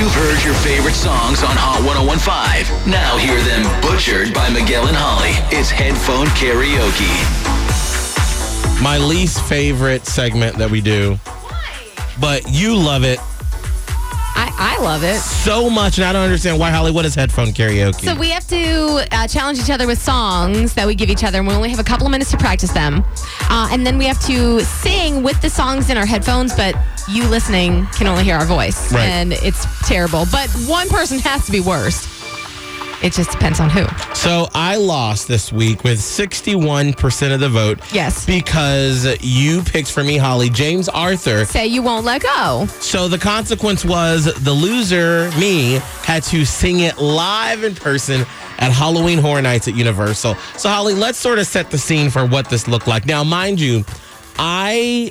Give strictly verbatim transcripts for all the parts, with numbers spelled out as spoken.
You've heard your favorite songs on Hot one oh one point five. Now hear them butchered by Miguel and Holly. It's Headphone Karaoke. My least favorite segment that we do. Why? But you love it I, I love it. so much, and I don't understand why. Holly, what is Headphone Karaoke? So we have to uh, challenge each other with songs that we give each other, and we only have a couple of minutes to practice them. Uh, and then we have to sing with the songs in our headphones, but you listening can only hear our voice. Right. And it's terrible. But one person has to be worst. It just depends on who. So I lost this week with sixty-one percent of the vote. Yes. Because you picked for me, Holly, James Arthur. Say you won't let go. So the consequence was the loser, me, had to sing it live in person at Halloween Horror Nights at Universal. So, Holly, let's sort of set the scene for what this looked like. Now, mind you, I...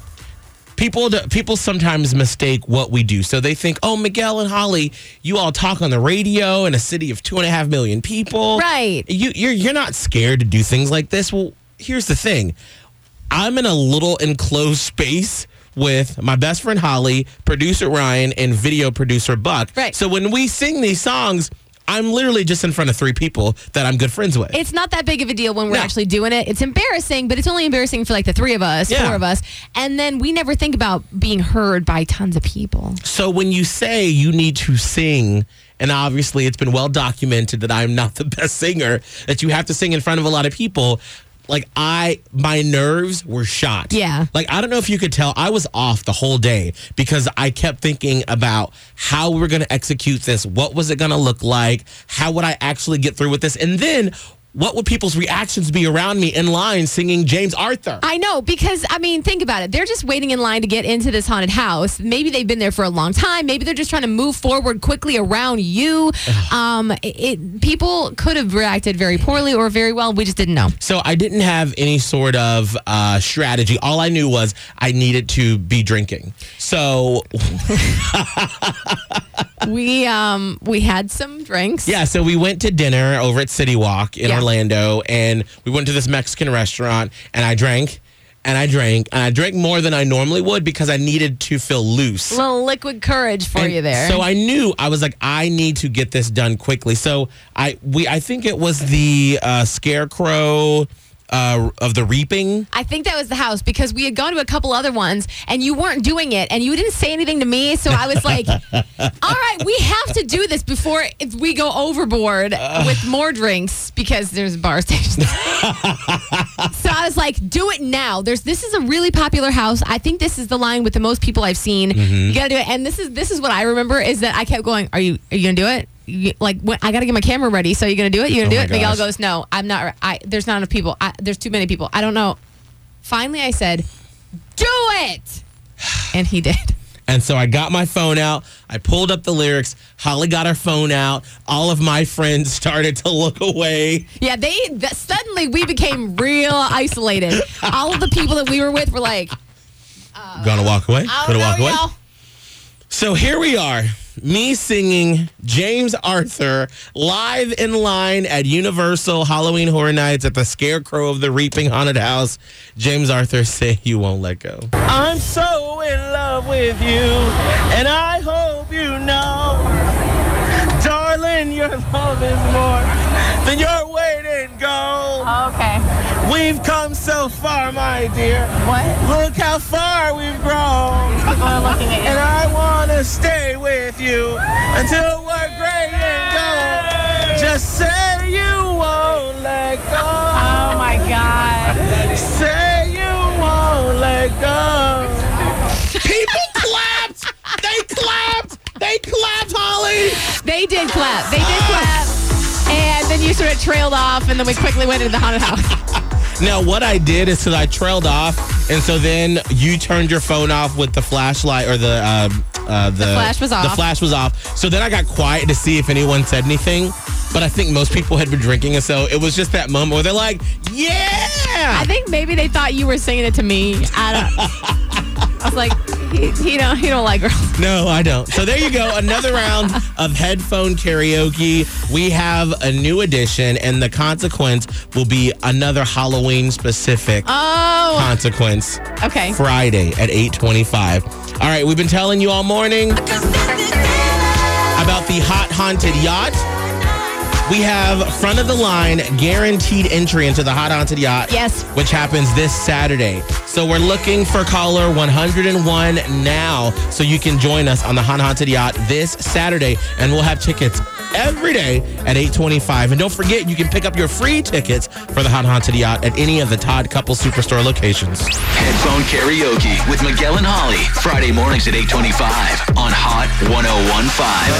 People people sometimes mistake what we do. So they think, oh, Miguel and Holly, you all talk on the radio in a city of two and a half million people. Right. You, you're, you're not scared to do things like this. Well, here's the thing. I'm in a little enclosed space with my best friend Holly, producer Ryan, and video producer Buck. Right. So when we sing these songs, I'm literally just in front of three people that I'm good friends with. It's not that big of a deal when we're No. actually doing it. It's embarrassing, but it's only embarrassing for like the three of us, Yeah. four of us. And then we never think about being heard by tons of people. So when you say you need to sing, and obviously it's been well documented that I'm not the best singer, that you have to sing in front of a lot of people, like I, my nerves were shot. Yeah. Like, I don't know if you could tell, I was off the whole day because I kept thinking about how we were going to execute this. What was it going to look like? How would I actually get through with this? And then what would people's reactions be around me in line singing James Arthur? I know, because, I mean, think about it. They're just waiting in line to get into this haunted house. Maybe they've been there for a long time. Maybe they're just trying to move forward quickly around you. um, it, it, people could have reacted very poorly or very well. We just didn't know. So I didn't have any sort of uh, strategy. All I knew was I needed to be drinking. So we um we had some drinks. yeah, so we went to dinner over at City Walk in Yeah. Orlando, and we went to this Mexican restaurant, and I drank, and I drank, and I drank more than I normally would because I needed to feel loose. A little liquid courage for And you there. So I knew, I was like, I need to get this done quickly. So I we I think it was the uh, Scarecrow uh, of the Reaping. I think that was the house because we had gone to a couple other ones and you weren't doing it and you didn't say anything to me. So I was like, all right, we have to do this before if we go overboard uh, with more drinks because there's bar stations. So I was like, do it now. There's this is a really popular house. I think this is the line with the most people I've seen. Mm-hmm. You got to do it. And this is this is what I remember is that I kept going, are you are you going to do it? You, like when, I got to get my camera ready. So you're going to do it? You're going to Oh do my it? Miguel gosh. goes, no, I'm not. I, there's not enough people. I, there's too many people. I don't know. Finally, I said, do it. And he did. And so I got my phone out. I pulled up the lyrics. Holly got her phone out. All of my friends started to look away. Yeah, they th- suddenly we became real isolated. All of the people that we were with were like, Uh, Gonna walk away? I Gonna don't walk know, away? y'all. So here we are, me singing James Arthur live in line at Universal Halloween Horror Nights at the Scarecrow of the Reaping Haunted House. James Arthur, say you won't let go. I'm so in love with you, and I hope you know, darling, your love is more than your weight in gold. Okay. We've come so far, my dear. What? Look how far we've grown. People are looking at And I want to stay with you until we're gray and gold. Just say you won't let go. Oh my God. Say you won't let go. People clapped. They clapped. They clapped, Holly. They did clap. They did clap. And then you sort of trailed off, and then we quickly went into the haunted house. Now, what I did is because I trailed off, and so then you turned your phone off with the flashlight or the uh, uh, the, The flash was The off. flash was off. So then I got quiet to see if anyone said anything. But I think most people had been drinking, and so it was just that moment where they're like, "Yeah!" I think maybe they thought you were singing it to me. I don't. I was like, he, he don't he don't like girls. No, I don't. So there you go. Another round of headphone karaoke. We have a new edition, and the consequence will be another Halloween-specific Oh. consequence. Okay. Friday at eight twenty-five. All right, we've been telling you all morning. Haunted Yacht. We have front of the line guaranteed entry into the Hot Haunted Yacht. Yes. Which happens this Saturday. So we're looking for caller one hundred one now so you can join us on the Hot Haunted Yacht this Saturday. And we'll have tickets every day at eight twenty-five. And don't forget, you can pick up your free tickets for the Hot Haunted Yacht at any of the Todd Couple Superstore locations. Headphone Karaoke with Miguel and Holly. Friday mornings at eight twenty-five on Hot ten fifteen.